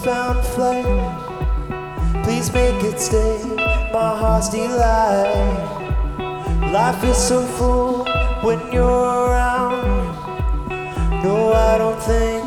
found flame. Please make it stay, my heart's delight. Life is so full when you're around. No, I don't think